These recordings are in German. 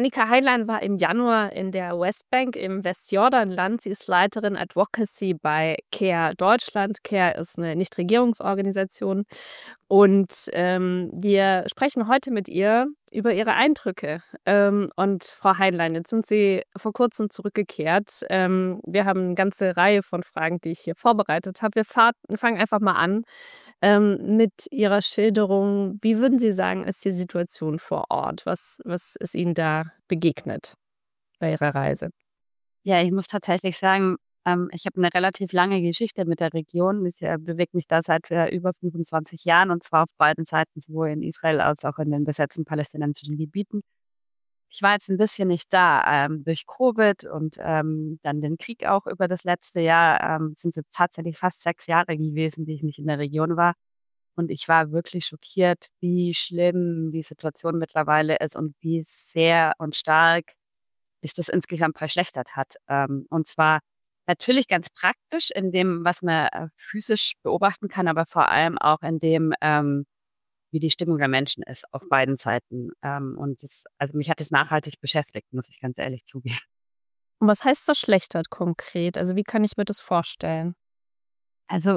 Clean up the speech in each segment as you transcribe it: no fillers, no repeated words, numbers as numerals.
Annika Heilein war im Januar in der Westbank im Westjordanland. Sie ist Leiterin Advocacy bei CARE Deutschland. CARE ist eine Nichtregierungsorganisation. Und wir sprechen heute mit ihr über ihre Eindrücke. Und Frau Heilein, jetzt sind Sie vor kurzem zurückgekehrt. Wir haben eine ganze Reihe von Fragen, die ich hier vorbereitet habe. Wir fangen einfach mal an mit Ihrer Schilderung. Wie würden Sie sagen, ist die Situation vor Ort? Was ist Ihnen da begegnet bei Ihrer Reise? Ja, ich muss tatsächlich sagen, ich habe eine relativ lange Geschichte mit der Region. Ich bewege mich da seit über 25 Jahren und zwar auf beiden Seiten, sowohl in Israel als auch in den besetzten palästinensischen Gebieten. Ich war jetzt ein bisschen nicht da durch Covid und dann den Krieg auch über das letzte Jahr. Sind es tatsächlich fast 6 Jahre gewesen, die ich nicht in der Region war. Und ich war wirklich schockiert, wie schlimm die Situation mittlerweile ist und wie sehr und stark sich das insgesamt verschlechtert hat. Und zwar natürlich ganz praktisch in dem, was man physisch beobachten kann, aber vor allem auch in dem, wie die Stimmung der Menschen ist auf beiden Seiten. Und also mich hat es nachhaltig beschäftigt, muss ich ganz ehrlich zugeben. Und was heißt verschlechtert konkret? Also wie kann ich mir das vorstellen? Also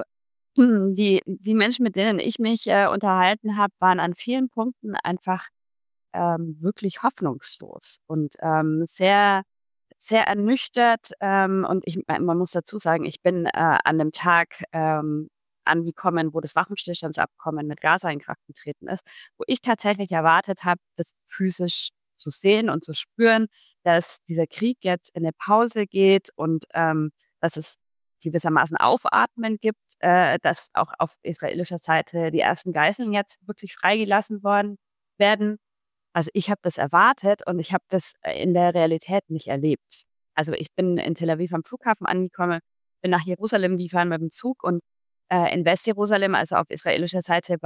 die Menschen, mit denen ich mich unterhalten habe, waren an vielen Punkten einfach wirklich hoffnungslos und sehr, sehr ernüchtert. Man muss dazu sagen, ich bin an dem Tag angekommen, wo das Waffenstillstandsabkommen mit Gaza in Kraft getreten ist, wo ich tatsächlich erwartet habe, das physisch zu sehen und zu spüren, dass dieser Krieg jetzt in eine Pause geht und dass es gewissermaßen Aufatmen gibt, dass auch auf israelischer Seite die ersten Geiseln jetzt wirklich freigelassen worden werden. Also ich habe das erwartet und ich habe das in der Realität nicht erlebt. Also ich bin in Tel Aviv am Flughafen angekommen, bin nach Jerusalem gefahren mit dem Zug und in Westjerusalem, also auf israelischer Seite,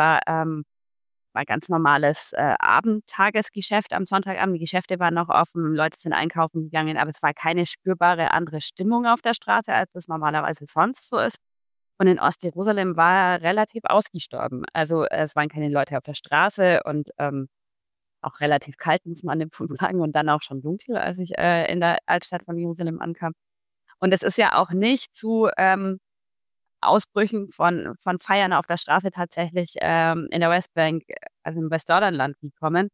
war ganz normales Abendtagesgeschäft am Sonntagabend. Die Geschäfte waren noch offen, Leute sind einkaufen gegangen, aber es war keine spürbare andere Stimmung auf der Straße, als es normalerweise sonst so ist. Und in Ostjerusalem war relativ ausgestorben. Also es waren keine Leute auf der Straße und auch relativ kalt, muss man an dem Punkt sagen, und dann auch schon dunkel, als ich in der Altstadt von Jerusalem ankam. Und es ist ja auch nicht zu Ausbrüchen von Feiern auf der Straße tatsächlich in der Westbank, also im Westjordanland gekommen.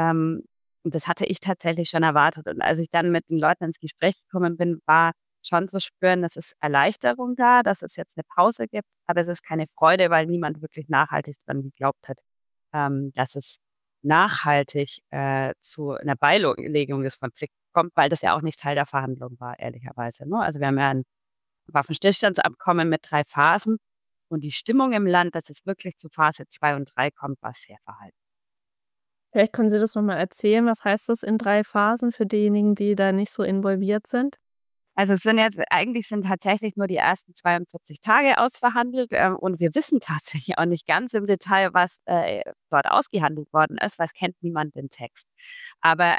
Und das hatte ich tatsächlich schon erwartet. Und als ich dann mit den Leuten ins Gespräch gekommen bin, war schon zu spüren, dass es Erleichterung da, dass es jetzt eine Pause gibt, aber es ist keine Freude, weil niemand wirklich nachhaltig dran geglaubt hat, dass es nachhaltig zu einer Beilegung des Konflikts kommt, weil das ja auch nicht Teil der Verhandlung war, ehrlicherweise. Ne? Also wir haben ja ein Waffenstillstandsabkommen mit 3 Phasen und die Stimmung im Land, dass es wirklich zu Phase 2 und 3 kommt, war sehr verhalten. Vielleicht können Sie das noch mal erzählen. Was heißt das in 3 Phasen für diejenigen, die da nicht so involviert sind? Also eigentlich sind tatsächlich nur die ersten 42 Tage ausverhandelt und wir wissen tatsächlich auch nicht ganz im Detail, was dort ausgehandelt worden ist, weil es kennt niemand den Text. Aber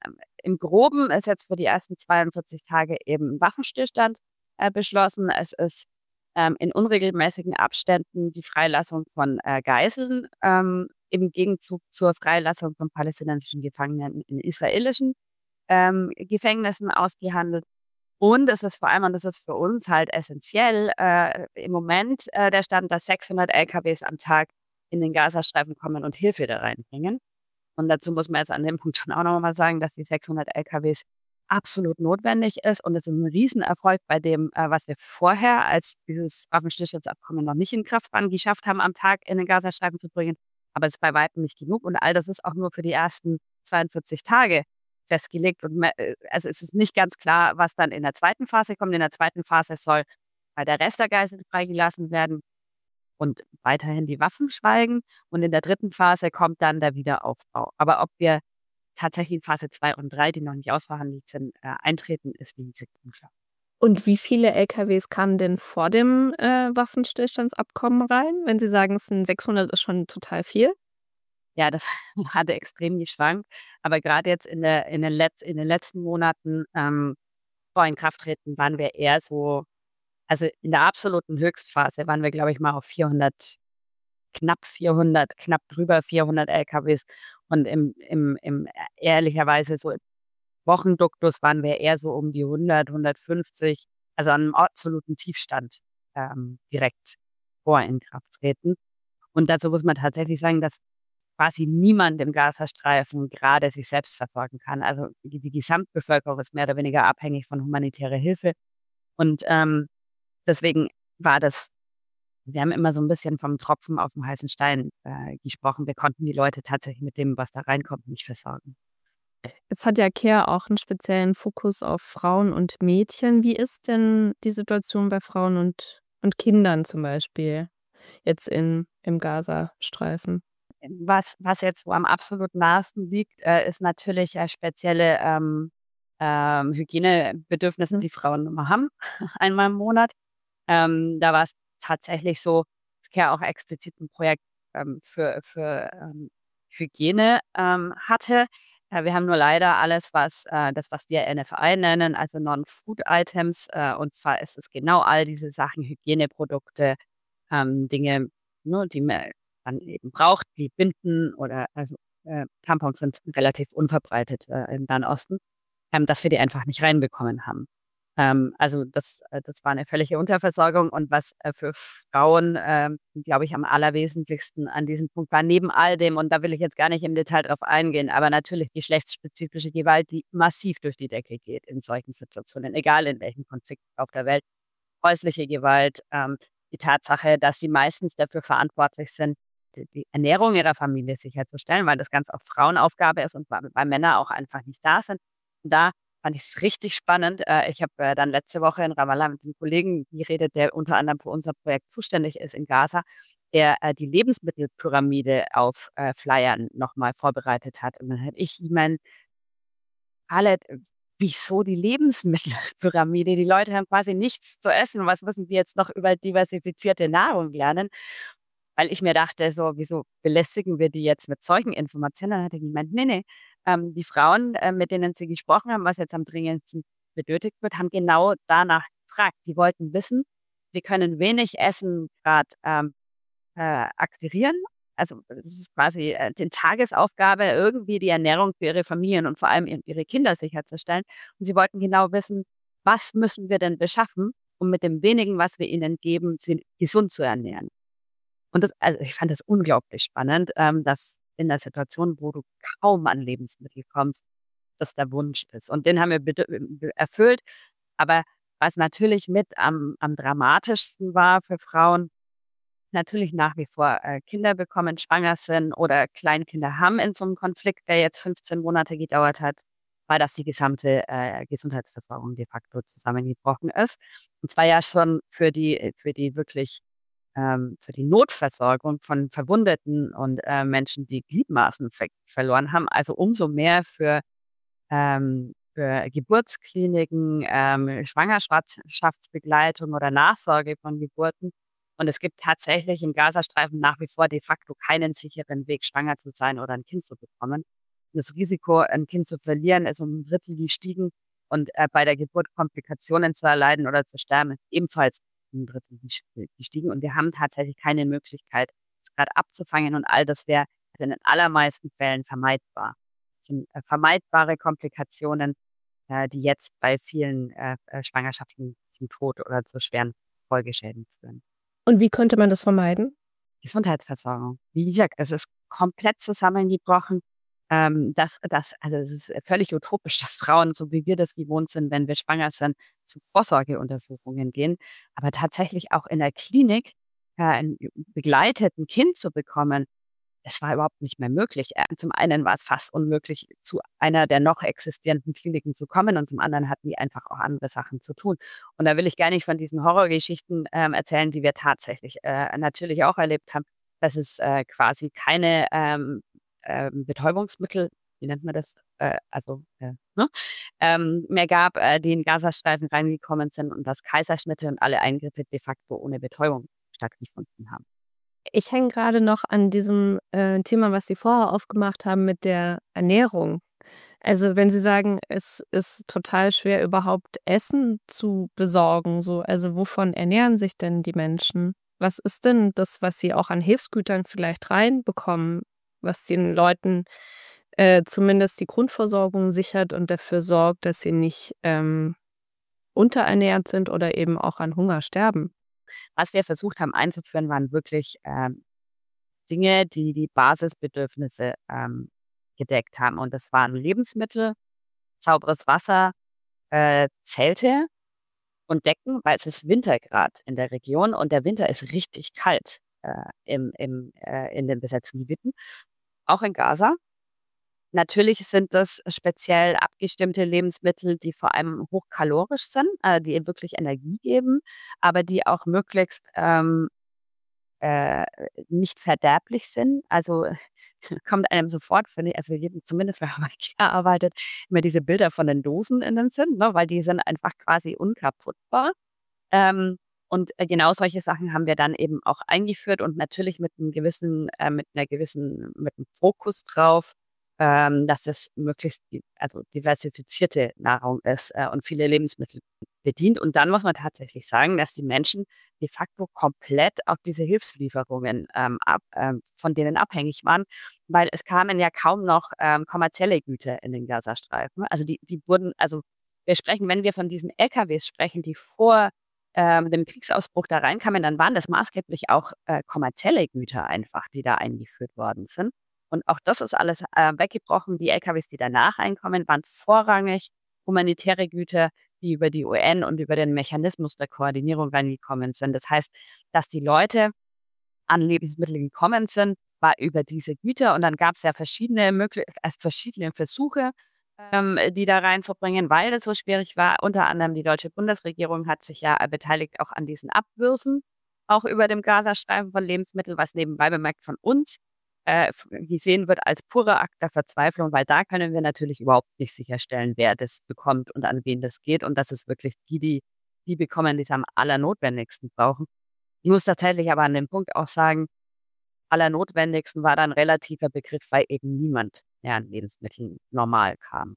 im Groben ist jetzt für die ersten 42 Tage eben ein Waffenstillstand beschlossen. Es ist in unregelmäßigen Abständen die Freilassung von Geiseln im Gegenzug zur Freilassung von palästinensischen Gefangenen in israelischen Gefängnissen ausgehandelt. Und es ist vor allem, und das ist für uns halt essentiell, im Moment der Stand, dass 600 LKWs am Tag in den Gazastreifen kommen und Hilfe da reinbringen. Und dazu muss man jetzt an dem Punkt schon auch nochmal sagen, dass die 600 LKWs absolut notwendig ist. Und es ist ein Riesenerfolg bei dem, was wir vorher, als dieses Waffenstillstandsabkommen noch nicht in Kraft war, geschafft haben, am Tag in den Gazastreifen zu bringen. Aber es ist bei weitem nicht genug. Und all das ist auch nur für die ersten 42 Tage festgelegt. Und also es ist nicht ganz klar, was dann in der zweiten Phase kommt. In der zweiten Phase soll der Rest der Geiseln freigelassen werden und weiterhin die Waffen schweigen. Und in der dritten Phase kommt dann der Wiederaufbau. Aber ob wir tatsächlich in Phase 2 und 3, die noch nicht ausverhandelt sind, eintreten, ist wie gesagt unklar. Und wie viele LKWs kamen denn vor dem Waffenstillstandsabkommen rein? Wenn Sie sagen, es sind 600, ist schon total viel. Ja, das hatte extrem geschwankt. Aber gerade jetzt in den letzten Monaten vor Inkrafttreten waren wir eher so, also in der absoluten Höchstphase waren wir, glaube ich, mal auf 400, knapp drüber 400 LKWs. Und ehrlicherweise so Wochenduktus waren wir eher so um die 100, 150, also an einem absoluten Tiefstand direkt vor Inkrafttreten. Und dazu muss man tatsächlich sagen, dass quasi niemand im Gazastreifen gerade sich selbst versorgen kann. Also die Gesamtbevölkerung ist mehr oder weniger abhängig von humanitärer Hilfe. Und deswegen war das, wir haben immer so ein bisschen vom Tropfen auf den heißen Stein gesprochen. Wir konnten die Leute tatsächlich mit dem, was da reinkommt, nicht versorgen. Jetzt hat ja CARE auch einen speziellen Fokus auf Frauen und Mädchen. Wie ist denn die Situation bei Frauen und Kindern zum Beispiel jetzt im Gazastreifen? Was jetzt so am absolut nahesten liegt, ist natürlich spezielle Hygienebedürfnisse, Mhm. die Frauen immer haben, einmal im Monat. Da war es tatsächlich so, dass CARE auch explizit ein Projekt für Hygiene hatte. Wir haben nur leider alles, was wir NFI nennen, also Non-Food-Items. Und zwar ist es genau all diese Sachen, Hygieneprodukte, Dinge, ne, die man dann eben braucht, wie Binden oder also Tampons sind relativ unverbreitet im Nahen Osten, dass wir die einfach nicht reinbekommen haben. Also das war eine völlige Unterversorgung und was für Frauen, glaube ich, am allerwesentlichsten an diesem Punkt war, neben all dem, und da will ich jetzt gar nicht im Detail drauf eingehen, aber natürlich geschlechtsspezifische Gewalt, die massiv durch die Decke geht in solchen Situationen, egal in welchem Konflikt auf der Welt. Häusliche Gewalt, die Tatsache, dass sie meistens dafür verantwortlich sind, die Ernährung ihrer Familie sicherzustellen, weil das ganz auch Frauenaufgabe ist und weil Männer auch einfach nicht da sind. Und da fand ich es richtig spannend. Ich habe dann letzte Woche in Ramallah mit einem Kollegen geredet, der unter anderem für unser Projekt zuständig ist in Gaza, der die Lebensmittelpyramide auf Flyern nochmal vorbereitet hat. Und dann habe ich ihm alle, wieso die Lebensmittelpyramide? Die Leute haben quasi nichts zu essen. Was müssen die jetzt noch über diversifizierte Nahrung lernen? Weil ich mir dachte, so, wieso belästigen wir die jetzt mit solchen Informationen? Dann hat er gemeint, nee, die Frauen, mit denen sie gesprochen haben, was jetzt am dringendsten benötigt wird, haben genau danach gefragt. Die wollten wissen, wir können wenig Essen gerade akquirieren. Also das ist quasi die Tagesaufgabe, irgendwie die Ernährung für ihre Familien und vor allem ihre Kinder sicherzustellen. Und sie wollten genau wissen, was müssen wir denn beschaffen, um mit dem wenigen, was wir ihnen geben, sie gesund zu ernähren. Und also ich fand das unglaublich spannend, dass in der Situation, wo du kaum an Lebensmittel kommst, das der Wunsch ist. Und den haben wir erfüllt. Aber was natürlich mit am dramatischsten war für Frauen, natürlich nach wie vor Kinder bekommen, schwanger sind oder Kleinkinder haben in so einem Konflikt, der jetzt 15 Monate gedauert hat, weil das die gesamte Gesundheitsversorgung de facto zusammengebrochen ist. Und zwar ja schon für die wirklich für die Notversorgung von Verwundeten und Menschen, die Gliedmaßen verloren haben. Also umso mehr für Geburtskliniken, Schwangerschaftsbegleitung oder Nachsorge von Geburten. Und es gibt tatsächlich im Gazastreifen nach wie vor de facto keinen sicheren Weg, schwanger zu sein oder ein Kind zu bekommen. Das Risiko, ein Kind zu verlieren, ist um ein Drittel gestiegen und bei der Geburt Komplikationen zu erleiden oder zu sterben, ist ebenfalls um ein Drittel gestiegen. Und wir haben tatsächlich keine Möglichkeit, das gerade abzufangen und all das wäre also in den allermeisten Fällen vermeidbar. Das sind vermeidbare Komplikationen, die jetzt bei vielen Schwangerschaften zum Tod oder zu schweren Folgeschäden führen. Und wie könnte man das vermeiden? Gesundheitsversorgung. Wie gesagt, es ist komplett zusammengebrochen. Also es ist völlig utopisch, dass Frauen, so wie wir das gewohnt sind, wenn wir schwanger sind, zu Vorsorgeuntersuchungen gehen. Aber tatsächlich auch in der Klinik ein begleiteten Kind zu bekommen, das war überhaupt nicht mehr möglich. Zum einen war es fast unmöglich, zu einer der noch existierenden Kliniken zu kommen und zum anderen hatten die einfach auch andere Sachen zu tun. Und da will ich gar nicht von diesen Horrorgeschichten erzählen, die wir tatsächlich natürlich auch erlebt haben, dass es quasi keine Betäubungsmittel, wie nennt man das, ne? Mehr gab, die in Gazastreifen reingekommen sind und dass Kaiserschnitte und alle Eingriffe de facto ohne Betäubung stattgefunden haben. Ich hänge gerade noch an diesem Thema, was Sie vorher aufgemacht haben mit der Ernährung. Also, wenn Sie sagen, es ist total schwer, überhaupt Essen zu besorgen, so, also wovon ernähren sich denn die Menschen? Was ist denn das, was Sie auch an Hilfsgütern vielleicht reinbekommen, was den Leuten zumindest die Grundversorgung sichert und dafür sorgt, dass sie nicht unterernährt sind oder eben auch an Hunger sterben. Was wir versucht haben einzuführen, waren wirklich Dinge, die die Basisbedürfnisse gedeckt haben. Und das waren Lebensmittel, sauberes Wasser, Zelte und Decken, weil es ist Winter gerade in der Region und der Winter ist richtig kalt in den besetzten Gebieten, auch in Gaza. Natürlich sind das speziell abgestimmte Lebensmittel, die vor allem hochkalorisch sind, die eben wirklich Energie geben, aber die auch möglichst äh, nicht verderblich sind. Also kommt einem sofort, finde ich, also zumindest wenn man bei IKEA arbeitet, immer diese Bilder von den Dosen in den Sinn, ne, weil die sind einfach quasi unkaputtbar. Ähm, und genau solche Sachen haben wir dann eben auch eingeführt und natürlich mit einem Fokus drauf, dass es möglichst also diversifizierte Nahrung ist und viele Lebensmittel bedient. Und dann muss man tatsächlich sagen, dass die Menschen de facto komplett auf diese Hilfslieferungen von denen abhängig waren, weil es kamen ja kaum noch kommerzielle Güter in den Gazastreifen. Also die wurden, also wir sprechen, wenn wir von diesen LKWs sprechen, die vor dem Kriegsausbruch da reinkamen, dann waren das maßgeblich auch kommerzielle Güter einfach, die da eingeführt worden sind. Und auch das ist alles weggebrochen. Die LKWs, die danach einkommen, waren vorrangig humanitäre Güter, die über die UN und über den Mechanismus der Koordinierung reingekommen sind. Das heißt, dass die Leute an Lebensmittel gekommen sind, war über diese Güter. Und dann gab es ja verschiedene Versuche, die da reinzubringen, weil das so schwierig war. Unter anderem die deutsche Bundesregierung hat sich ja beteiligt auch an diesen Abwürfen, auch über dem Gazastreifen von Lebensmitteln, was nebenbei bemerkt von uns gesehen wird als purer Akt der Verzweiflung, weil da können wir natürlich überhaupt nicht sicherstellen, wer das bekommt und an wen das geht. Und das ist wirklich die bekommen, die es am allernotwendigsten brauchen. Ich muss tatsächlich aber an dem Punkt auch sagen, allernotwendigsten war dann relativer Begriff, weil eben niemand mehr an Lebensmitteln normal kam.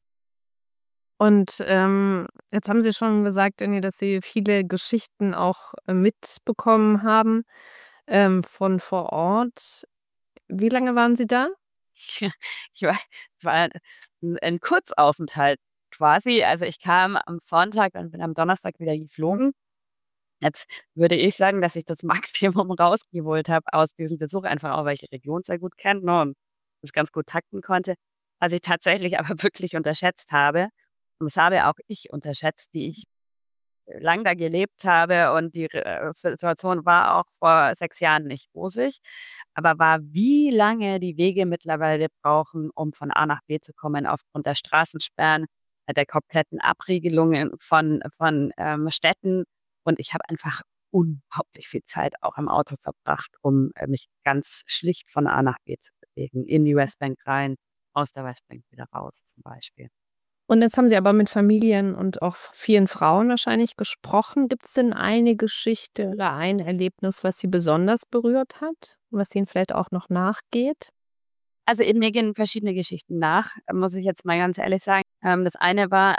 Und jetzt haben Sie schon gesagt, irgendwie, dass Sie viele Geschichten auch mitbekommen haben von vor Ort. Wie lange waren Sie da? Es war ein Kurzaufenthalt quasi. Also ich kam am Sonntag und bin am Donnerstag wieder geflogen. Jetzt würde ich sagen, dass ich das Maximum rausgeholt habe aus diesem Besuch, einfach auch, weil ich die Region sehr gut kenne, ne, und das ganz gut takten konnte. Was ich tatsächlich aber wirklich unterschätzt habe, und das habe auch ich unterschätzt, die ich lang da gelebt habe und die Situation war auch vor 6 Jahren nicht rosig, aber war, wie lange die Wege mittlerweile brauchen, um von A nach B zu kommen, aufgrund der Straßensperren, der kompletten Abriegelungen von Städten. Und ich habe einfach unglaublich viel Zeit auch im Auto verbracht, um mich ganz schlicht von A nach B zu bewegen, in die Westbank rein, aus der Westbank wieder raus zum Beispiel. Und jetzt haben Sie aber mit Familien und auch vielen Frauen wahrscheinlich gesprochen. Gibt es denn eine Geschichte oder ein Erlebnis, was Sie besonders berührt hat, was Ihnen vielleicht auch noch nachgeht? Also in mir gehen verschiedene Geschichten nach, muss ich jetzt mal ganz ehrlich sagen. Das eine war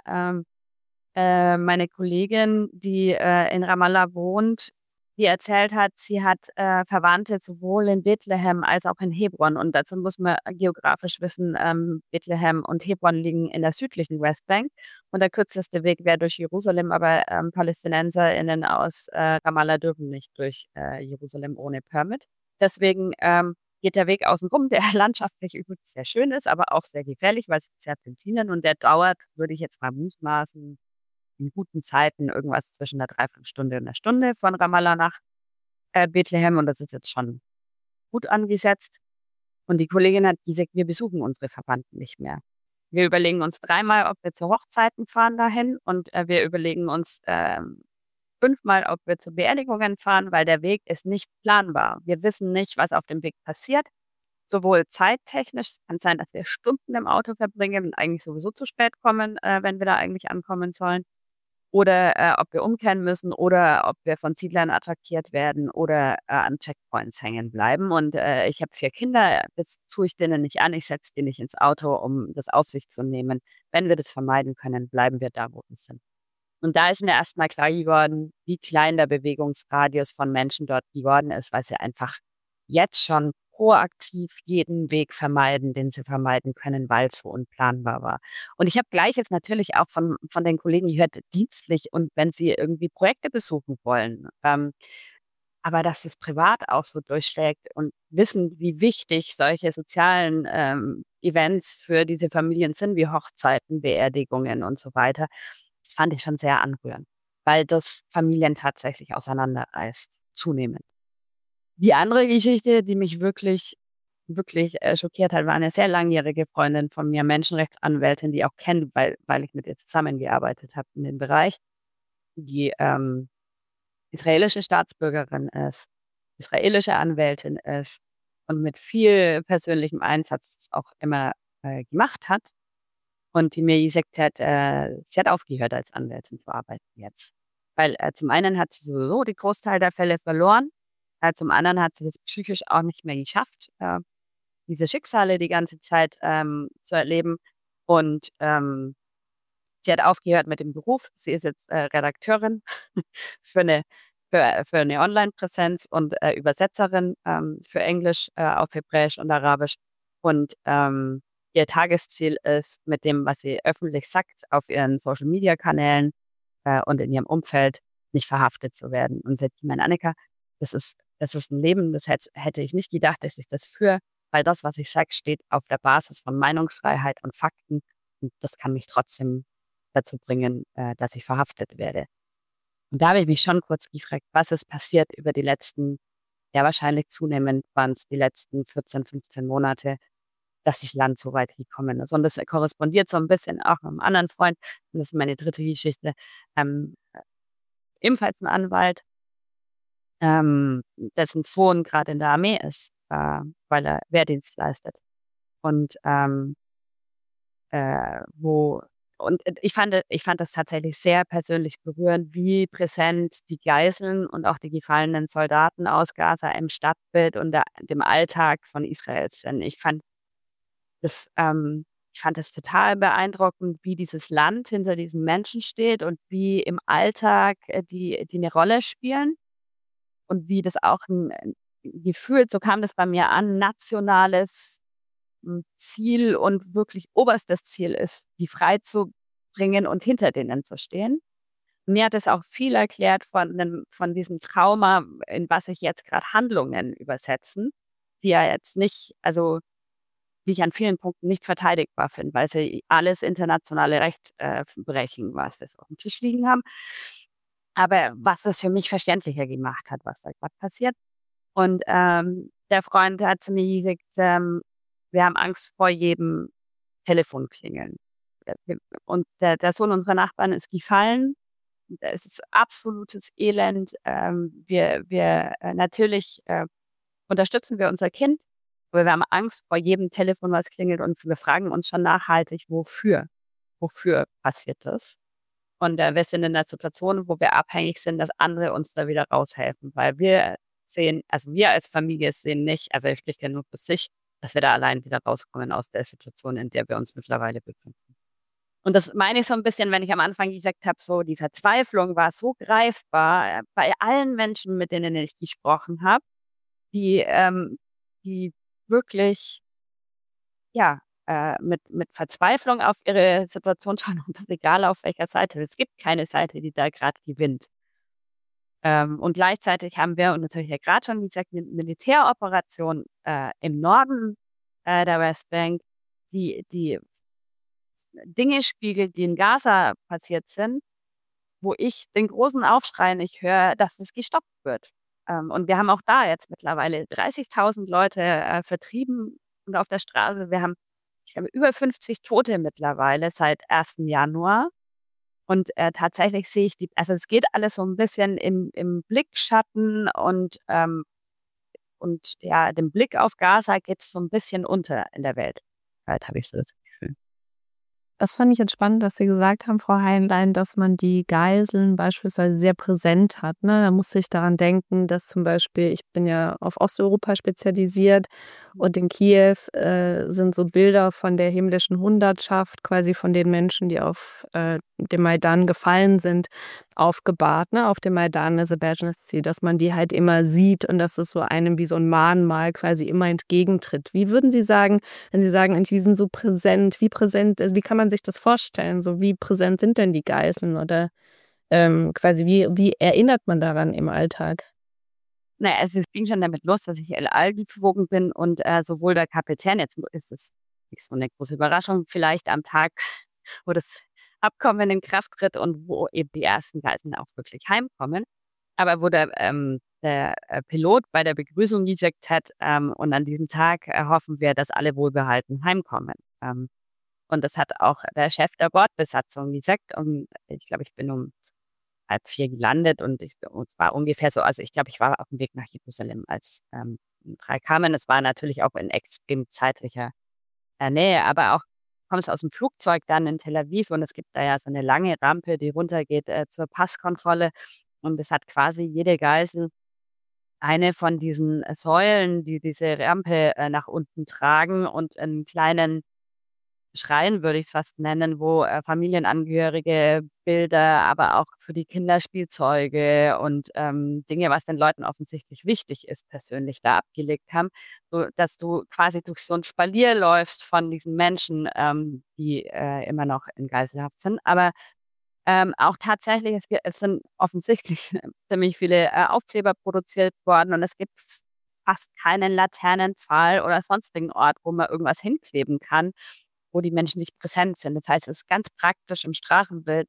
meine Kollegin, die in Ramallah wohnt, die erzählt hat, sie hat Verwandte sowohl in Bethlehem als auch in Hebron. Und dazu muss man geografisch wissen, Bethlehem und Hebron liegen in der südlichen Westbank. Und der kürzeste Weg wäre durch Jerusalem, aber PalästinenserInnen aus Ramallah dürfen nicht durch Jerusalem ohne Permit. Deswegen geht der Weg außen rum, der landschaftlich übrigens sehr schön ist, aber auch sehr gefährlich, weil es Serpentinen und der dauert, würde ich jetzt mal mutmaßen, in guten Zeiten irgendwas zwischen einer Dreiviertelstunde und einer Stunde von Ramallah nach Bethlehem und das ist jetzt schon gut angesetzt. Und die Kollegin hat gesagt, wir besuchen unsere Verwandten nicht mehr. Wir überlegen uns dreimal, ob wir zu Hochzeiten fahren dahin und wir überlegen uns 5-mal, ob wir zu Beerdigungen fahren, weil der Weg ist nicht planbar. Wir wissen nicht, was auf dem Weg passiert. Sowohl zeittechnisch, es kann sein, dass wir Stunden im Auto verbringen und eigentlich sowieso zu spät kommen, wenn wir da eigentlich ankommen sollen. Oder ob wir umkehren müssen oder ob wir von Siedlern attackiert werden oder an Checkpoints hängen bleiben. Und ich habe 4 Kinder, das tue ich denen nicht an. Ich setze die nicht ins Auto, um das auf sich zu nehmen. Wenn wir das vermeiden können, bleiben wir da, wo wir sind. Und da ist mir erstmal klar geworden, wie klein der Bewegungsradius von Menschen dort geworden ist, weil sie einfach jetzt schon proaktiv jeden Weg vermeiden, den sie vermeiden können, weil es so unplanbar war. Und ich habe Gleiches natürlich auch von den Kollegen gehört, dienstlich und wenn sie irgendwie Projekte besuchen wollen. Aber dass es privat auch so durchschlägt und wissen, wie wichtig solche sozialen Events für diese Familien sind, wie Hochzeiten, Beerdigungen und so weiter, das fand ich schon sehr anrührend, weil das Familien tatsächlich auseinanderreißt, zunehmend. Die andere Geschichte, die mich wirklich, wirklich schockiert hat, war eine sehr langjährige Freundin von mir, Menschenrechtsanwältin, die auch kennt, weil ich mit ihr zusammengearbeitet habe in dem Bereich, die israelische Staatsbürgerin ist, israelische Anwältin ist und mit viel persönlichem Einsatz das auch immer gemacht hat. Und die mir gesagt hat, sie hat aufgehört, als Anwältin zu arbeiten jetzt. Weil zum einen hat sie sowieso die Großteil der Fälle verloren, zum anderen hat sie das psychisch auch nicht mehr geschafft, diese Schicksale die ganze Zeit zu erleben. Und sie hat aufgehört mit dem Beruf. Sie ist jetzt Redakteurin für für eine Online-Präsenz und Übersetzerin für Englisch auf Hebräisch und Arabisch. Und ihr Tagesziel ist, mit dem, was sie öffentlich sagt, auf ihren Social-Media-Kanälen und in ihrem Umfeld nicht verhaftet zu werden. Und sie hat gemeint, Annika, das ist ein Leben, das hätte ich nicht gedacht, dass ich das führe, weil das, was ich sage, steht auf der Basis von Meinungsfreiheit und Fakten. Und das kann mich trotzdem dazu bringen, dass ich verhaftet werde. Und da habe ich mich schon kurz gefragt, was ist passiert über die letzten, ja wahrscheinlich zunehmend waren es die letzten 14, 15 Monate, dass das Land so weit gekommen ist. Und das korrespondiert so ein bisschen auch mit einem anderen Freund. Und das ist meine dritte Geschichte. Ebenfalls ein Anwalt, dessen Sohn gerade in der Armee ist, weil er Wehrdienst leistet. Und wo und ich fand das tatsächlich sehr persönlich berührend, wie präsent die Geiseln und auch die gefallenen Soldaten aus Gaza im Stadtbild und dem Alltag von Israel sind. Ich fand das total beeindruckend, wie dieses Land hinter diesen Menschen steht und wie im Alltag die eine Rolle spielen und wie das auch ein gefühlt, so kam das bei mir an, nationales Ziel und wirklich oberstes Ziel ist, die freizubringen und hinter denen zu stehen. Mir hat es auch viel erklärt von diesem Trauma, in was sich jetzt gerade Handlungen übersetzen, die ja jetzt nicht, also die ich an vielen Punkten nicht verteidigbar finde, weil sie alles internationale Recht brechen, was wir so auf dem Tisch liegen haben. Aber was es für mich verständlicher gemacht hat, was da gerade passiert. Und der Freund hat zu mir gesagt, wir haben Angst vor jedem Telefonklingeln. Und der Sohn unserer Nachbarn ist gefallen. Es ist absolutes Elend. Natürlich unterstützen wir unser Kind, aber wir haben Angst vor jedem Telefon, was klingelt. Und wir fragen uns schon nachhaltig, wofür? Wofür passiert das? Und wir sind in einer Situation, wo wir abhängig sind, dass andere uns da wieder raushelfen. Weil wir sehen, also wir als Familie sehen nicht, also ich spreche ja nur für sich, dass wir da allein wieder rauskommen aus der Situation, in der wir uns mittlerweile befinden. Und das meine ich so ein bisschen, wenn ich am Anfang gesagt habe, so die Verzweiflung war so greifbar bei allen Menschen, mit denen ich gesprochen habe, die wirklich, ja, mit Verzweiflung auf ihre Situation schauen und das egal auf welcher Seite. Es gibt keine Seite, die da gerade gewinnt. Und gleichzeitig haben wir, und natürlich ja gerade schon gesagt, eine Militäroperation im Norden der Westbank, die Dinge spiegelt, die in Gaza passiert sind, wo ich den großen Aufschrei nicht höre, dass es gestoppt wird. Und wir haben auch da jetzt mittlerweile 30.000 Leute vertrieben und auf der Straße. Wir haben, ich glaube, über 50 Tote mittlerweile seit 1. Januar. Und tatsächlich sehe ich also es geht alles so ein bisschen im Blickschatten und ja, dem Blick auf Gaza geht es so ein bisschen unter in der Welt. Halt habe ich so das Gefühl. Das fand ich jetzt spannend, dass Sie gesagt haben, Frau Heinlein, dass man die Geiseln beispielsweise sehr präsent hat, ne? Da musste ich daran denken, dass zum Beispiel ich bin ja auf Osteuropa spezialisiert Und in Kiew sind so Bilder von der himmlischen Hundertschaft, quasi von den Menschen, die auf dem Maidan gefallen sind, aufgebahrt, ne, auf dem Maidan Aserbaidschan, dass man die halt immer sieht und dass es so einem wie so ein Mahnmal quasi immer entgegentritt. Wie würden Sie sagen, wenn Sie sagen, die sind so präsent, also wie kann man sich das vorstellen? So wie präsent sind denn die Geiseln oder quasi wie erinnert man daran im Alltag? Naja, also es ging schon damit los, dass ich El Al geflogen bin und sowohl der Kapitän, jetzt ist es nicht so eine große Überraschung, vielleicht am Tag, wo das Abkommen in Kraft tritt und wo eben die ersten Geiseln auch wirklich heimkommen. Aber wo der Pilot bei der Begrüßung gesagt hat, und an diesem Tag hoffen wir, dass alle wohlbehalten heimkommen. Und das hat auch der Chef der Bordbesatzung gesagt. Und ich glaube, ich bin um 3:30 gelandet und es war ungefähr so, also ich glaube, ich war auf dem Weg nach Jerusalem, als 3 kamen. Es war natürlich auch in extrem zeitlicher Nähe, aber auch kommst aus dem Flugzeug dann in Tel Aviv und es gibt da ja so eine lange Rampe, die runtergeht zur Passkontrolle und es hat quasi jede Geisel eine von diesen Säulen, die diese Rampe nach unten tragen und einen kleinen Schrein, würde ich es fast nennen, wo Familienangehörige Bilder, aber auch für die Kinder Spielzeuge und Dinge, was den Leuten offensichtlich wichtig ist, persönlich da abgelegt haben, so dass du quasi durch so ein Spalier läufst von diesen Menschen, die immer noch in Geiselhaft sind. Aber auch tatsächlich, es sind offensichtlich ziemlich viele Aufkleber produziert worden und es gibt fast keinen Laternenpfahl oder sonstigen Ort, wo man irgendwas hinkleben kann, wo die Menschen nicht präsent sind. Das heißt, es ist ganz praktisch im Straßenbild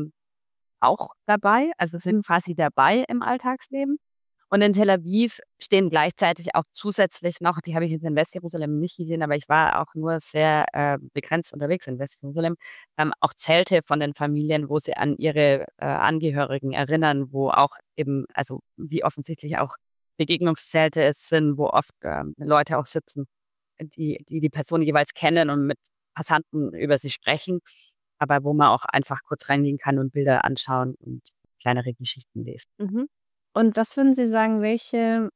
auch dabei, also sind quasi dabei im Alltagsleben. Und in Tel Aviv stehen gleichzeitig auch zusätzlich noch, die habe ich jetzt in Westjerusalem nicht gesehen, aber ich war auch nur sehr begrenzt unterwegs in Westjerusalem, auch Zelte von den Familien, wo sie an ihre Angehörigen erinnern, wo auch eben, also die offensichtlich auch Begegnungszelte es sind, wo oft Leute auch sitzen, die Person jeweils kennen und mit Passanten über sie sprechen, aber wo man auch einfach kurz reingehen kann und Bilder anschauen und kleinere Geschichten lesen. Mhm. Und was würden Sie sagen, welche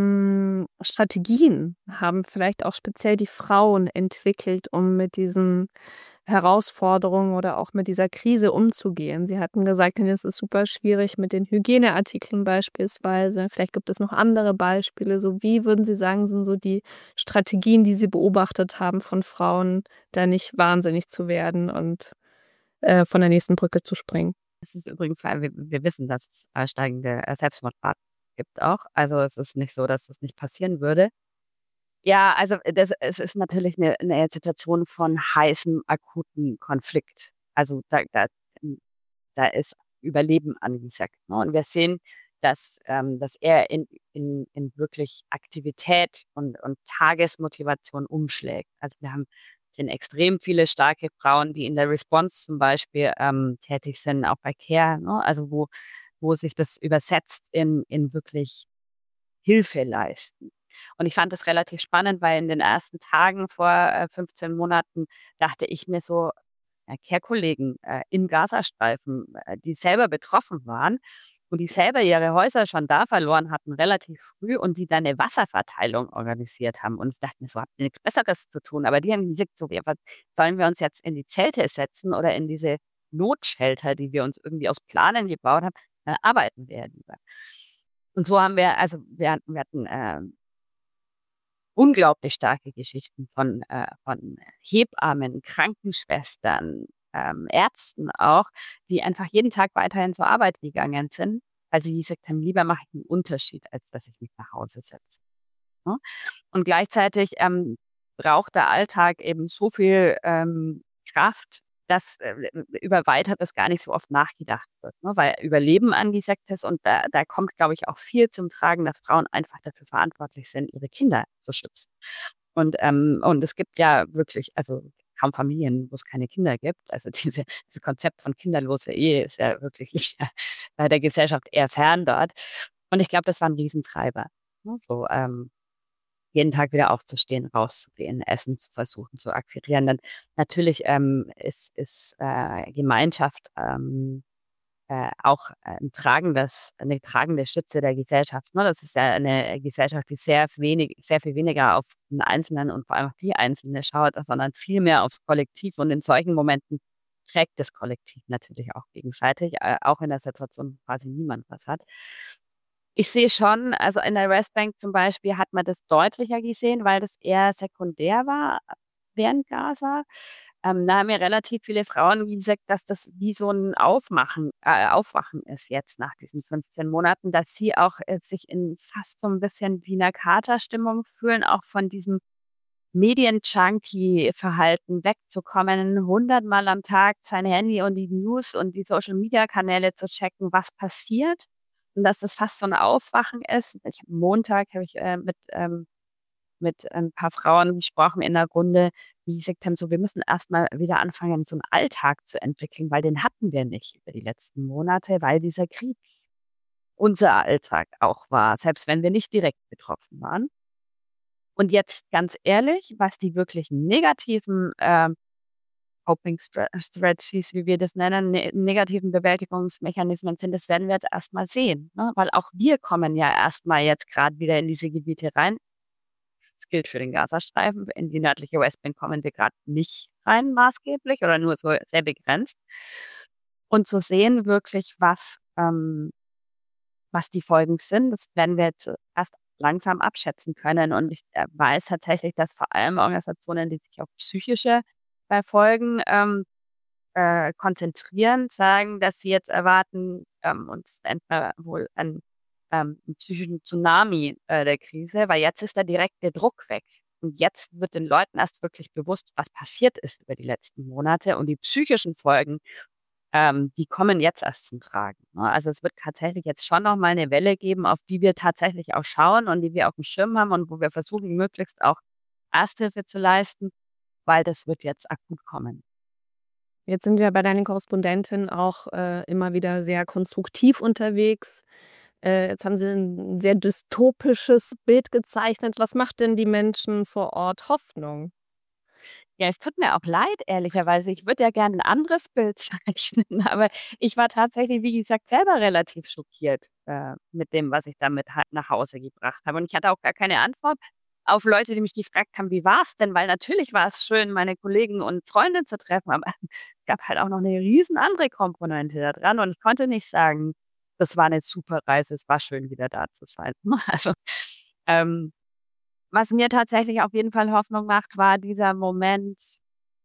Strategien haben vielleicht auch speziell die Frauen entwickelt, um mit diesen Herausforderungen oder auch mit dieser Krise umzugehen? Sie hatten gesagt, es ist super schwierig mit den Hygieneartikeln beispielsweise. Vielleicht gibt es noch andere Beispiele. So, wie würden Sie sagen, sind so die Strategien, die Sie beobachtet haben von Frauen, da nicht wahnsinnig zu werden und von der nächsten Brücke zu springen? Es ist übrigens, wir wissen, dass es steigende Selbstmordraten gibt auch. Also es ist nicht so, dass das nicht passieren würde. Ja, also es ist natürlich eine Situation von heißem, akuten Konflikt. Also da ist Überleben angesagt. Ne? Und wir sehen, dass er in wirklich Aktivität und Tagesmotivation umschlägt. Also sind extrem viele starke Frauen, die in der Response zum Beispiel tätig sind, auch bei Care, ne? Also wo sich das übersetzt in wirklich Hilfe leisten. Und ich fand das relativ spannend, weil in den ersten Tagen vor 15 Monaten dachte ich mir so, Care-Kollegen im Gazastreifen, die selber betroffen waren und die selber ihre Häuser schon da verloren hatten, relativ früh und die dann eine Wasserverteilung organisiert haben. Und ich dachte mir so, habt ihr nichts Besseres zu tun? Aber die haben gesagt, so, ja, was, sollen wir uns jetzt in die Zelte setzen oder in diese Notshelter, die wir uns irgendwie aus Planen gebaut haben, arbeiten wir ja lieber. Und so haben wir, also wir hatten unglaublich starke Geschichten von Hebammen, Krankenschwestern, Ärzten auch, die einfach jeden Tag weiterhin zur Arbeit gegangen sind, weil sie gesagt haben, lieber mache ich einen Unterschied, als dass ich mich nach Hause setze. Ne? Und gleichzeitig braucht der Alltag eben so viel Kraft, dass über Weiteres gar nicht so oft nachgedacht wird, ne? Weil Überleben angesagt ist und da kommt, glaube ich, auch viel zum Tragen, dass Frauen einfach dafür verantwortlich sind, ihre Kinder zu schützen. Und es gibt ja wirklich, also kaum Familien, wo es keine Kinder gibt. Also dieses Konzept von kinderloser Ehe ist ja wirklich nicht der Gesellschaft eher fern dort. Und ich glaube, das war ein Riesentreiber. Ne? So, jeden Tag wieder aufzustehen, rauszugehen, Essen zu versuchen zu akquirieren. Dann natürlich ist Gemeinschaft eine tragende Stütze der Gesellschaft. Ne? Das ist ja eine Gesellschaft, die sehr viel weniger auf den Einzelnen und vor allem auf die Einzelne schaut, sondern viel mehr aufs Kollektiv. Und in solchen Momenten trägt das Kollektiv natürlich auch gegenseitig, auch in der Situation, wo quasi niemand was hat. Ich sehe schon, also in der Westbank zum Beispiel hat man das deutlicher gesehen, weil das eher sekundär war während Gaza. Da haben mir relativ viele Frauen gesagt, dass das wie so ein Aufwachen ist jetzt nach diesen 15 Monaten, dass sie auch sich in fast so ein bisschen wie einer Katerstimmung fühlen, auch von diesem Medien-Junkie-Verhalten wegzukommen, 100-mal am Tag sein Handy und die News und die Social-Media-Kanäle zu checken, was passiert. Und dass das fast so ein Aufwachen ist. Montag habe ich mit ein paar Frauen gesprochen in der Runde, die gesagt haben, so, wir müssen erstmal wieder anfangen, so einen Alltag zu entwickeln, weil den hatten wir nicht über die letzten Monate, weil dieser Krieg unser Alltag auch war, selbst wenn wir nicht direkt betroffen waren. Und jetzt ganz ehrlich, was die wirklich negativen Coping Strategies, wie wir das nennen, negativen Bewältigungsmechanismen sind, das werden wir jetzt erstmal sehen. Ne? Weil auch wir kommen ja erstmal jetzt gerade wieder in diese Gebiete rein. Das gilt für den Gazastreifen. In die nördliche Westbank kommen wir gerade nicht rein maßgeblich oder nur so sehr begrenzt. Und zu sehen wirklich, was die Folgen sind, das werden wir jetzt erst langsam abschätzen können. Und ich weiß tatsächlich, dass vor allem Organisationen, die sich auf psychische Folgen konzentrieren, sagen, dass sie jetzt erwarten, uns wohl einen psychischen Tsunami der Krise, weil jetzt ist der direkte Druck weg. Und jetzt wird den Leuten erst wirklich bewusst, was passiert ist über die letzten Monate und die psychischen Folgen, die kommen jetzt erst zum Tragen. Ne? Also es wird tatsächlich jetzt schon noch mal eine Welle geben, auf die wir tatsächlich auch schauen und die wir auf dem Schirm haben und wo wir versuchen, möglichst auch Ersthilfe zu leisten, weil das wird jetzt akut kommen. Jetzt sind wir bei deinen Korrespondentinnen auch immer wieder sehr konstruktiv unterwegs. Jetzt haben Sie ein sehr dystopisches Bild gezeichnet. Was macht denn die Menschen vor Ort Hoffnung? Ja, es tut mir auch leid, ehrlicherweise. Ich würde ja gerne ein anderes Bild zeichnen, aber ich war tatsächlich, wie gesagt, selber relativ schockiert mit dem, was ich damit nach Hause gebracht habe. Und ich hatte auch gar keine Antwort auf Leute, die mich gefragt haben, wie war es denn? Weil natürlich war es schön, meine Kollegen und Freunde zu treffen, aber es gab halt auch noch eine riesen andere Komponente da dran. Und ich konnte nicht sagen, das war eine super Reise, es war schön, wieder da zu sein. Also, ähm, was mir tatsächlich auf jeden Fall Hoffnung macht, war dieser Moment,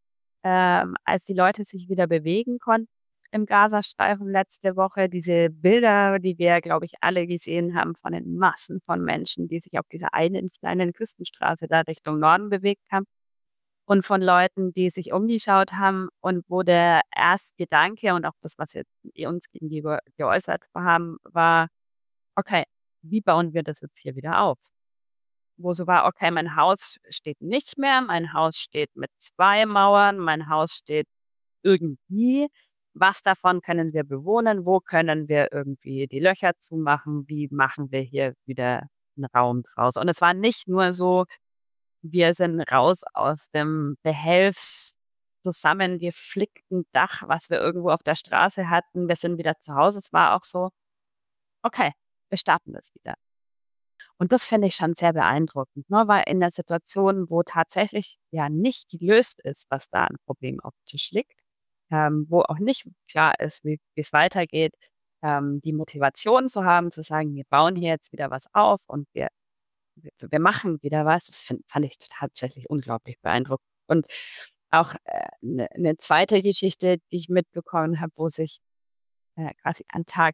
als die Leute sich wieder bewegen konnten im Gazastreifen letzte Woche. Diese Bilder, die wir, glaube ich, alle gesehen haben von den Massen von Menschen, die sich auf dieser einen kleinen Küstenstraße da Richtung Norden bewegt haben und von Leuten, die sich umgeschaut haben und wo der erste Gedanke und auch das, was jetzt uns gegenüber geäußert haben, war, okay, wie bauen wir das jetzt hier wieder auf? Wo so war, okay, mein Haus steht nicht mehr, mein Haus steht mit 2 Mauern, mein Haus steht irgendwie. Was davon können wir bewohnen? Wo können wir irgendwie die Löcher zumachen? Wie machen wir hier wieder einen Raum draus? Und es war nicht nur so, wir sind raus aus dem behelfs zusammengeflickten Dach, was wir irgendwo auf der Straße hatten. Wir sind wieder zu Hause. Es war auch so, okay, wir starten das wieder. Und das finde ich schon sehr beeindruckend, ne? Weil in der Situation, wo tatsächlich ja nicht gelöst ist, was da an Problem auf dem Tisch liegt, wo auch nicht klar ist, wie es weitergeht, die Motivation zu haben, zu sagen, wir bauen hier jetzt wieder was auf und wir machen wieder was, das fand ich tatsächlich unglaublich beeindruckend. Und auch eine zweite Geschichte, die ich mitbekommen habe, wo sich quasi an Tag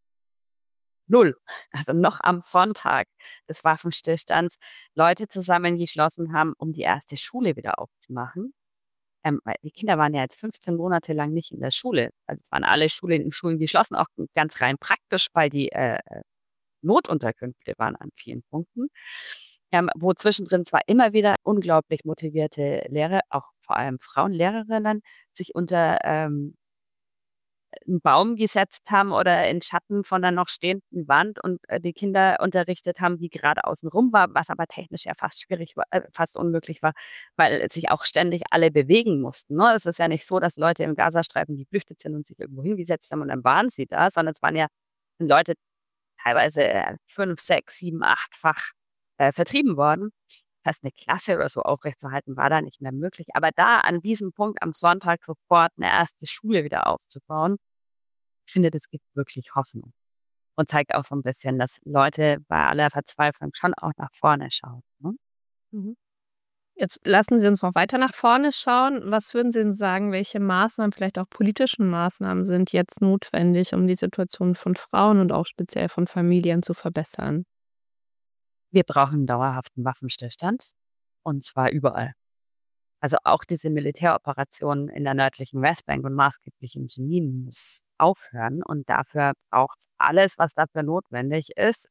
Null, also noch am Sonntag des Waffenstillstands, Leute zusammengeschlossen haben, um die erste Schule wieder aufzumachen. Weil die Kinder waren ja jetzt 15 Monate lang nicht in der Schule. Also waren alle Schulen geschlossen, auch ganz rein praktisch, weil die Notunterkünfte waren an vielen Punkten. Wo zwischendrin zwar immer wieder unglaublich motivierte Lehrer, auch vor allem Frauenlehrerinnen, sich unter einen Baum gesetzt haben oder in Schatten von einer noch stehenden Wand und die Kinder unterrichtet haben, die gerade außen rum war, was aber technisch ja fast schwierig war, fast unmöglich war, weil sich auch ständig alle bewegen mussten. Ne? Es ist ja nicht so, dass Leute im Gazastreifen geflüchtet sind und sich irgendwo hingesetzt haben und dann waren sie da, sondern es waren ja Leute teilweise 5, 6, 7, 8-fach vertrieben worden. Das heißt, eine Klasse oder so aufrechtzuerhalten war da nicht mehr möglich. Aber da an diesem Punkt am Sonntag sofort eine erste Schule wieder aufzubauen, ich finde, das gibt wirklich Hoffnung. Und zeigt auch so ein bisschen, dass Leute bei aller Verzweiflung schon auch nach vorne schauen. Ne? Mhm. Jetzt lassen Sie uns noch weiter nach vorne schauen. Was würden Sie denn sagen, welche Maßnahmen, vielleicht auch politischen Maßnahmen, sind jetzt notwendig, um die Situation von Frauen und auch speziell von Familien zu verbessern? Wir brauchen einen dauerhaften Waffenstillstand und zwar überall. Also auch diese Militäroperationen in der nördlichen Westbank und maßgeblich in Jenin muss aufhören. Und dafür braucht alles, was dafür notwendig ist,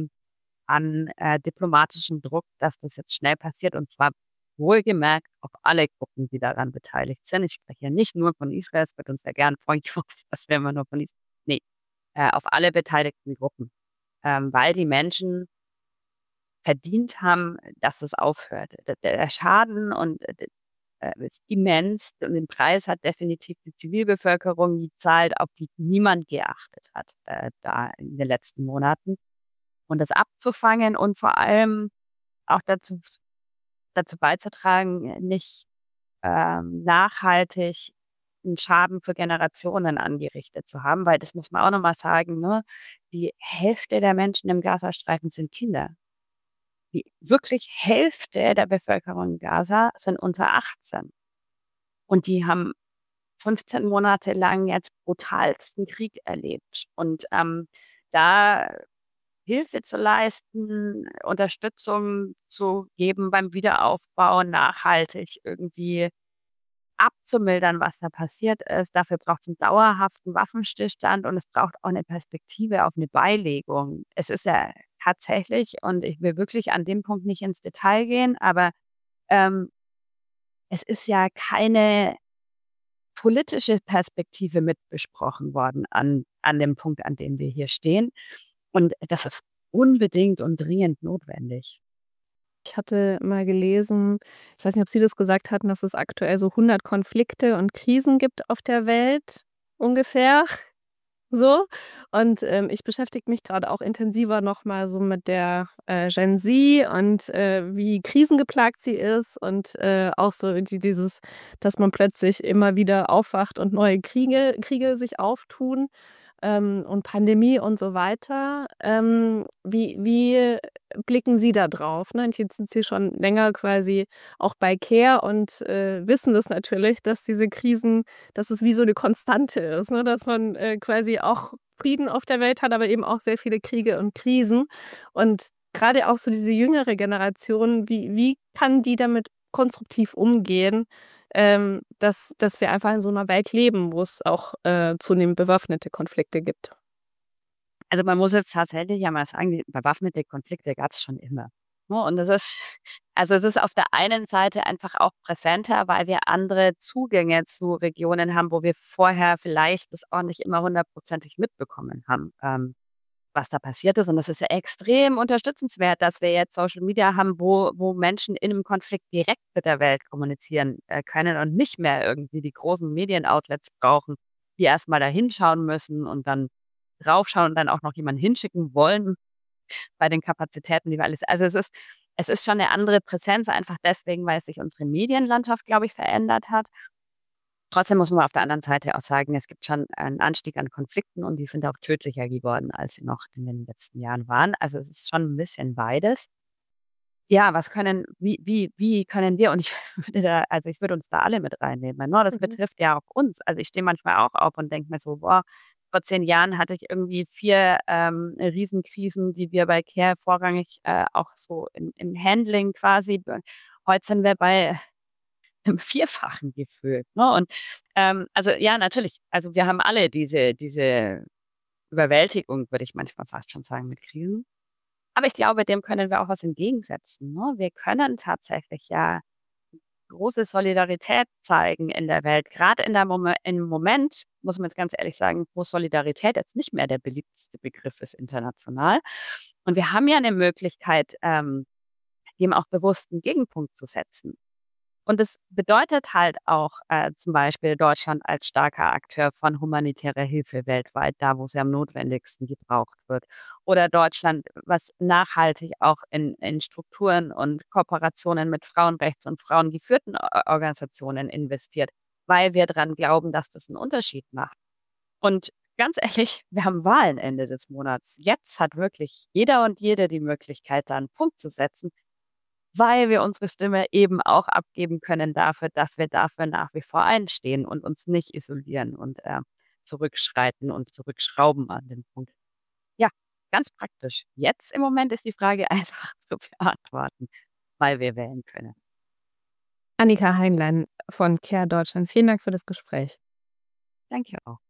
an diplomatischem Druck, dass das jetzt schnell passiert. Und zwar wohlgemerkt auf alle Gruppen, die daran beteiligt sind. Ich spreche ja nicht nur von Israel, es wird uns ja gern vorgeworfen, dass wir immer nur von Israel. Nee, auf alle beteiligten Gruppen. Weil die Menschen verdient haben, dass es aufhört. Der Schaden ist immens und den Preis hat definitiv die Zivilbevölkerung gezahlt, auf die niemand geachtet hat da in den letzten Monaten. Und das abzufangen und vor allem auch dazu beizutragen, nicht nachhaltig einen Schaden für Generationen angerichtet zu haben, weil das muss man auch nochmal sagen, ne? Die Hälfte der Menschen im Gazastreifen sind Kinder. Die wirklich Hälfte der Bevölkerung in Gaza sind unter 18. Und die haben 15 Monate lang jetzt brutalsten Krieg erlebt. Und da Hilfe zu leisten, Unterstützung zu geben beim Wiederaufbau, nachhaltig irgendwie abzumildern, was da passiert ist. Dafür braucht es einen dauerhaften Waffenstillstand und es braucht auch eine Perspektive auf eine Beilegung. Es ist ja tatsächlich, und ich will wirklich an dem Punkt nicht ins Detail gehen, aber ähm, es ist ja keine politische Perspektive mit besprochen worden an dem Punkt, an dem wir hier stehen. Und das ist unbedingt und dringend notwendig. Ich hatte mal gelesen, ich weiß nicht, ob Sie das gesagt hatten, dass es aktuell so 100 Konflikte und Krisen gibt auf der Welt ungefähr. So. Und, ich beschäftige mich gerade auch intensiver noch mal so mit der, Gen Z und, wie krisengeplagt sie ist und, auch so dieses, dass man plötzlich immer wieder aufwacht und neue Kriege sich auftun, und Pandemie und so weiter. Wie blicken Sie da drauf, ne? Und jetzt sind Sie schon länger quasi auch bei CARE und, wissen das natürlich, dass diese Krisen, dass es wie so 'ne Konstante ist, ne, dass man, quasi auch Frieden auf der Welt hat, aber eben auch sehr viele Kriege und Krisen. Und grade auch so diese jüngere Generation, wie kann die damit konstruktiv umgehen, dass wir einfach in so 'ner Welt leben, wo es auch, zunehmend bewaffnete Konflikte gibt? Also man muss jetzt tatsächlich ja mal sagen, die bewaffnete Konflikte gab es schon immer. Ne? Und es ist auf der einen Seite einfach auch präsenter, weil wir andere Zugänge zu Regionen haben, wo wir vorher vielleicht das auch nicht immer hundertprozentig mitbekommen haben, was da passiert ist. Und das ist ja extrem unterstützenswert, dass wir jetzt Social Media haben, wo Menschen in einem Konflikt direkt mit der Welt kommunizieren können und nicht mehr irgendwie die großen Medienoutlets brauchen, die erstmal da hinschauen müssen und dann draufschauen und dann auch noch jemanden hinschicken wollen bei den Kapazitäten, die wir alles. Also es ist schon eine andere Präsenz, einfach deswegen, weil sich unsere Medienlandschaft, glaube ich, verändert hat. Trotzdem muss man auf der anderen Seite auch sagen, es gibt schon einen Anstieg an Konflikten und die sind auch tödlicher geworden, als sie noch in den letzten Jahren waren. Also es ist schon ein bisschen beides. Ja, wie können wir, und ich würde ich würde uns da alle mit reinnehmen, ne? Das Mhm. betrifft ja auch uns. Also, ich stehe manchmal auch auf und denke mir so: „Boah, vor 10 Jahren hatte ich irgendwie 4 Riesenkrisen, die wir bei CARE vorrangig, auch so im Handling quasi heute sind wir bei einem Vierfachen gefühlt, ne? Und, also, ja, natürlich. Also, wir haben alle diese Überwältigung, würde ich manchmal fast schon sagen, mit Krisen. Aber ich glaube, dem können wir auch was entgegensetzen, ne? Wir können tatsächlich ja große Solidarität zeigen in der Welt. Gerade im Moment, muss man jetzt ganz ehrlich sagen, wo Solidarität jetzt nicht mehr der beliebteste Begriff ist international. Und wir haben ja eine Möglichkeit, dem auch bewusst 'n Gegenpunkt zu setzen. Und das bedeutet halt auch, zum Beispiel Deutschland als starker Akteur von humanitärer Hilfe weltweit, da wo sie am notwendigsten gebraucht wird. Oder Deutschland, was nachhaltig auch in Strukturen und Kooperationen mit Frauenrechts- und frauengeführten Organisationen investiert, weil wir dran glauben, dass das einen Unterschied macht. Und ganz ehrlich, wir haben Wahlen Ende des Monats. Jetzt hat wirklich jeder und jede die Möglichkeit, da 'n Punkt zu setzen, weil wir unsere Stimme eben auch abgeben können dafür, dass wir dafür nach wie vor einstehen und uns nicht isolieren und, zurückschreiten und zurückschrauben an dem Punkt. Ja, ganz praktisch. Jetzt im Moment ist die Frage einfach zu beantworten, weil wir wählen können. Annika Heinlein von CARE Deutschland, vielen Dank für das Gespräch. Danke auch.